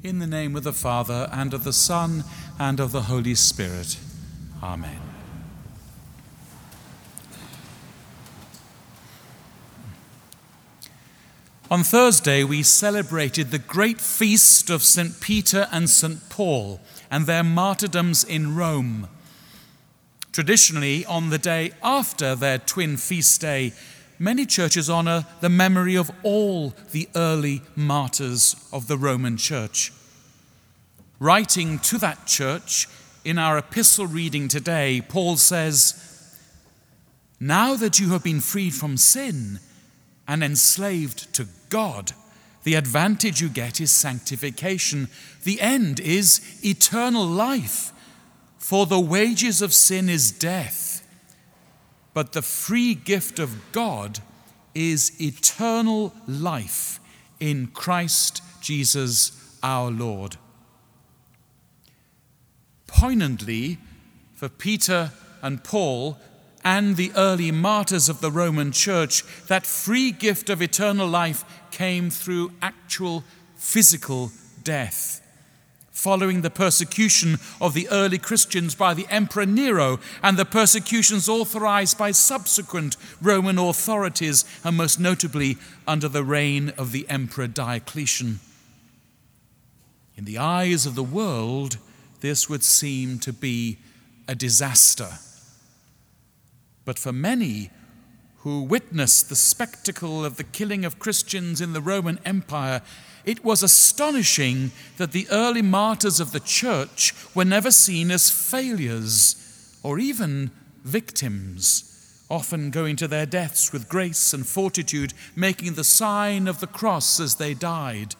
In the name of the Father, and of the Son, and of the Holy Spirit. Amen. On Thursday, we celebrated the great feast of St. Peter and St. Paul and their martyrdoms in Rome. Traditionally, on the day after their twin feast day, many churches honor the memory of all the early martyrs of the Roman Church. Writing to that church in our epistle reading today, Paul says, "Now that you have been freed from sin and enslaved to God, the advantage you get is sanctification. The end is eternal life, for the wages of sin is death. But the free gift of God is eternal life in Christ Jesus our Lord." Poignantly, for Peter and Paul and the early martyrs of the Roman Church, that free gift of eternal life came through actual physical death. Following the persecution of the early Christians by the Emperor Nero and the persecutions authorized by subsequent Roman authorities, and most notably under the reign of the Emperor Diocletian. In the eyes of the world, this would seem to be a disaster. But for many who witnessed the spectacle of the killing of Christians in the Roman Empire, it was astonishing that the early martyrs of the Church were never seen as failures or even victims, often going to their deaths with grace and fortitude, making the sign of the cross as they died.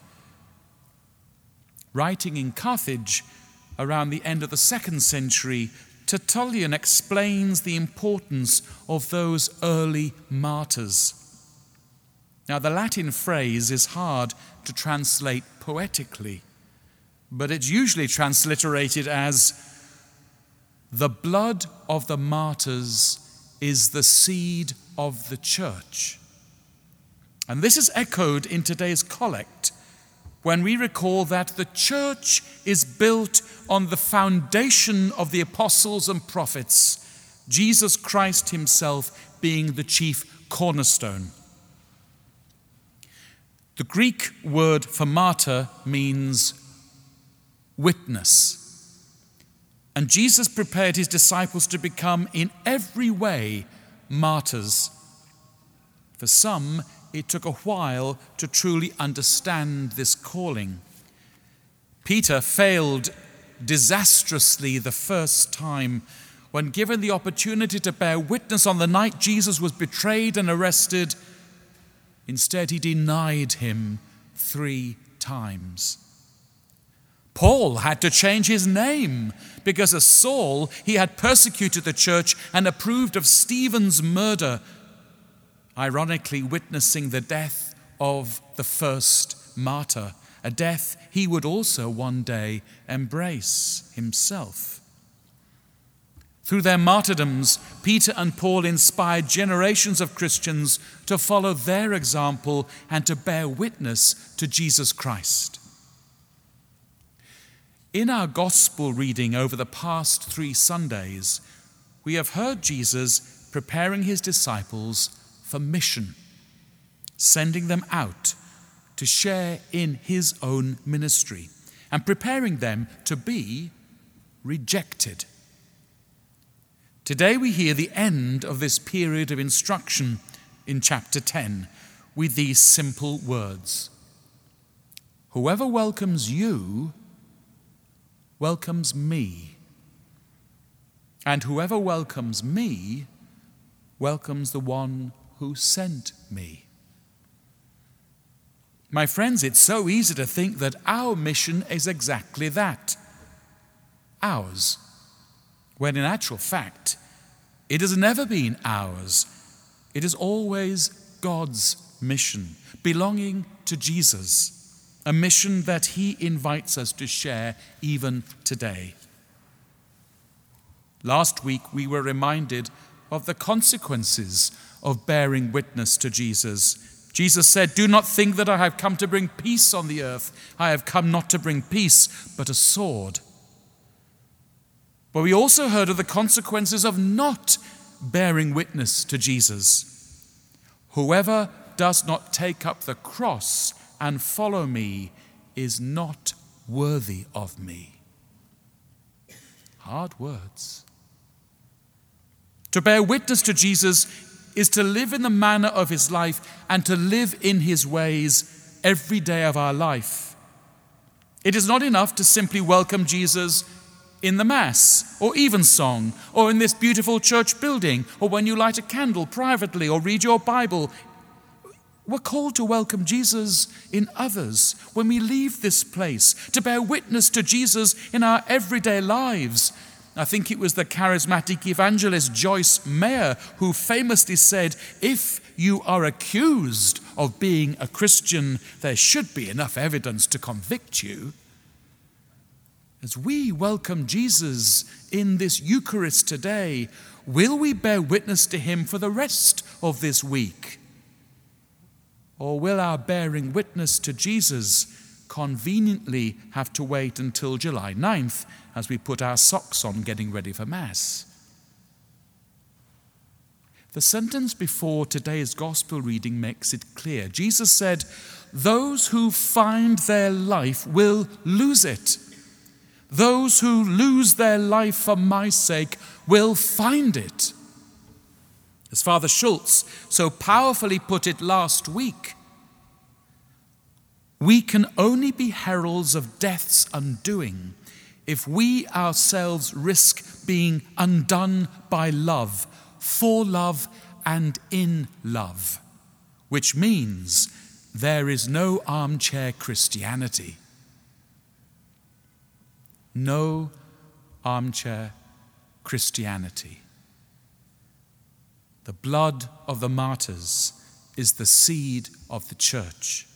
Writing in Carthage around the end of the 2nd century, Tertullian explains the importance of those early martyrs. Now, the Latin phrase is hard to translate poetically, but it's usually transliterated as, "The blood of the martyrs is the seed of the church." And this is echoed in today's collect, when we recall that the church is built on the foundation of the apostles and prophets, Jesus Christ himself being the chief cornerstone. The Greek word for martyr means witness. And Jesus prepared his disciples to become in every way martyrs. For some, it took a while to truly understand this calling. Peter failed disastrously the first time when given the opportunity to bear witness on the night Jesus was betrayed and arrested. Instead, he denied him 3 times. Paul had to change his name because as Saul, he had persecuted the church and approved of Stephen's murder, ironically witnessing the death of the first martyr, a death he would also one day embrace himself. Through their martyrdoms, Peter and Paul inspired generations of Christians to follow their example and to bear witness to Jesus Christ. In our gospel reading over the past 3 Sundays, we have heard Jesus preparing his disciples for mission, sending them out to share in his own ministry and preparing them to be rejected. Today we hear the end of this period of instruction in chapter 10 with these simple words: "Whoever welcomes you welcomes me, and whoever welcomes me welcomes the one who sent me." My friends, it's so easy to think that our mission is exactly that, ours, when in actual fact, it has never been ours. It is always God's mission, belonging to Jesus, a mission that he invites us to share even today. Last week, we were reminded of the consequences of bearing witness to Jesus, Jesus said, "Do not think that I have come to bring peace on the earth. I have come not to bring peace, but a sword." But we also heard of the consequences of not bearing witness to Jesus. "Whoever does not take up the cross and follow me is not worthy of me." Hard words. To bear witness to Jesus is to live in the manner of his life and to live in his ways every day of our life. It is not enough to simply welcome Jesus in the Mass or evensong or in this beautiful church building or when you light a candle privately or read your Bible. We're called to welcome Jesus in others when we leave this place, to bear witness to Jesus in our everyday lives. I think it was the charismatic evangelist Joyce Meyer who famously said, "If you are accused of being a Christian, there should be enough evidence to convict you." As we welcome Jesus in this Eucharist today, will we bear witness to him for the rest of this week? Or will our bearing witness to Jesus conveniently have to wait until July 9th as we put our socks on getting ready for Mass? The sentence before today's gospel reading makes it clear. Jesus said, "Those who find their life will lose it. Those who lose their life for my sake will find it." As Father Schultz so powerfully put it last week, we can only be heralds of death's undoing if we ourselves risk being undone by love, for love and in love, which means there is no armchair Christianity. No armchair Christianity. The blood of the martyrs is the seed of the church.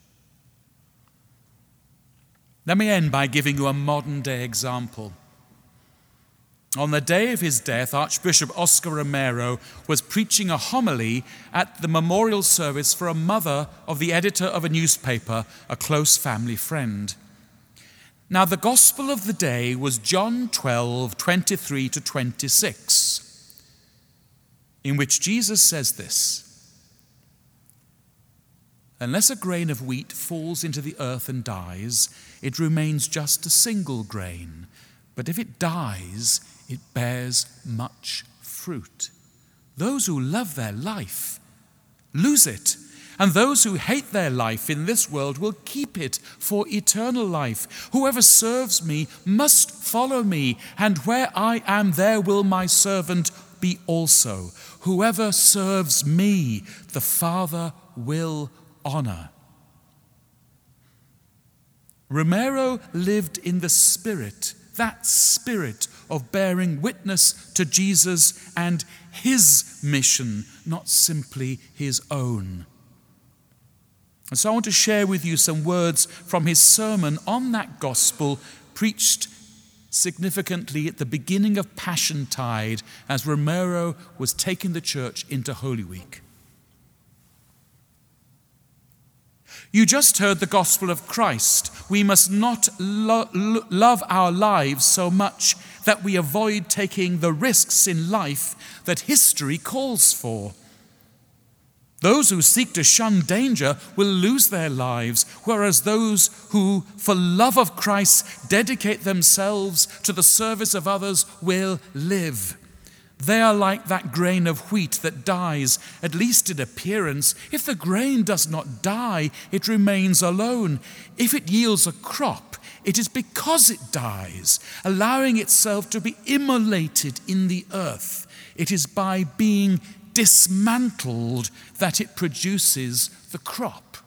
Let me end by giving you a modern-day example. On the day of his death, Archbishop Oscar Romero was preaching a homily at the memorial service for a mother of the editor of a newspaper, a close family friend. Now, the gospel of the day was John 12:23 to 26, in which Jesus says this: "Unless a grain of wheat falls into the earth and dies, it remains just a single grain. But if it dies, it bears much fruit. Those who love their life lose it, and those who hate their life in this world will keep it for eternal life. Whoever serves me must follow me, and where I am, there will my servant be also. Whoever serves me, the Father will honor." Romero lived in the spirit, that spirit of bearing witness to Jesus and his mission, not simply his own. And so I want to share with you some words from his sermon on that gospel, preached significantly at the beginning of Passiontide as Romero was taking the church into Holy Week. You just heard the gospel of Christ. We must not love our lives so much that we avoid taking the risks in life that history calls for. Those who seek to shun danger will lose their lives, whereas those who, for love of Christ, dedicate themselves to the service of others will live. They are like that grain of wheat that dies, at least in appearance. If the grain does not die, it remains alone. If it yields a crop, it is because it dies, allowing itself to be immolated in the earth. It is by being dismantled that it produces the crop.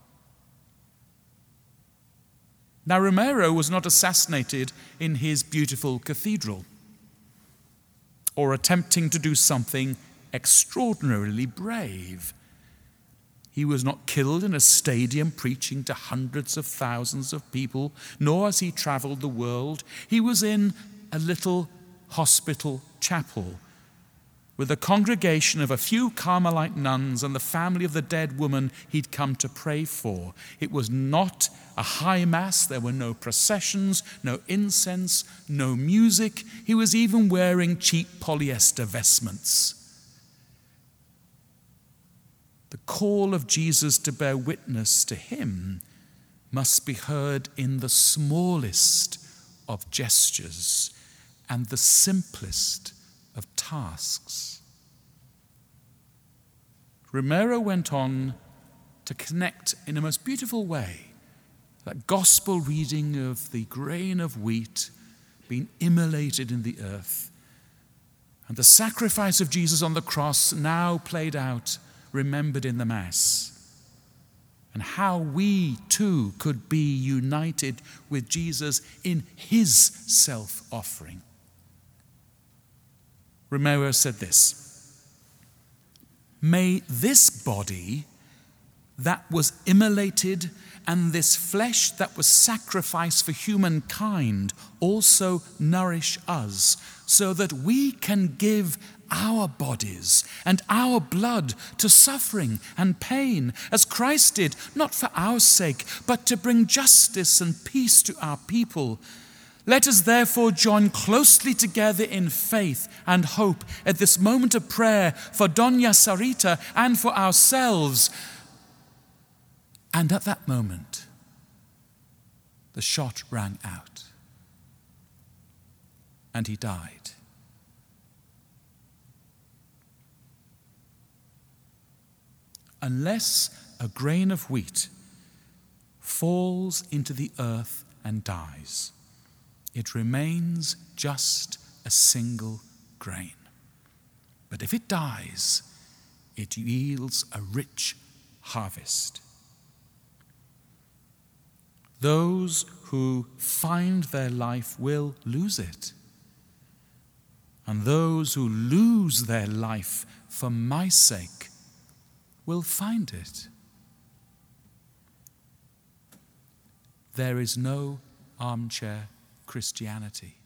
Now, Romero was not assassinated in his beautiful cathedral or attempting to do something extraordinarily brave. He was not killed in a stadium preaching to hundreds of thousands of people, nor as he traveled the world. He was in a little hospital chapel with a congregation of a few Carmelite nuns and the family of the dead woman he'd come to pray for. It was not a high mass. There were no processions, no incense, no music. He was even wearing cheap polyester vestments. The call of Jesus to bear witness to him must be heard in the smallest of gestures and the simplest of tasks. Romero went on to connect in a most beautiful way that gospel reading of the grain of wheat being immolated in the earth and the sacrifice of Jesus on the cross now played out, remembered in the Mass, and how we too could be united with Jesus in his self-offering. Romero said this: "May this body that was immolated and this flesh that was sacrificed for humankind also nourish us, so that we can give our bodies and our blood to suffering and pain, as Christ did, not for our sake, but to bring justice and peace to our people. Let us therefore join closely together in faith and hope at this moment of prayer for Doña Sarita and for ourselves." And at that moment, the shot rang out, and he died. Unless a grain of wheat falls into the earth and dies, it remains just a single grain. But if it dies, it yields a rich harvest. Those who find their life will lose it, and those who lose their life for my sake will find it. There is no armchair Christianity.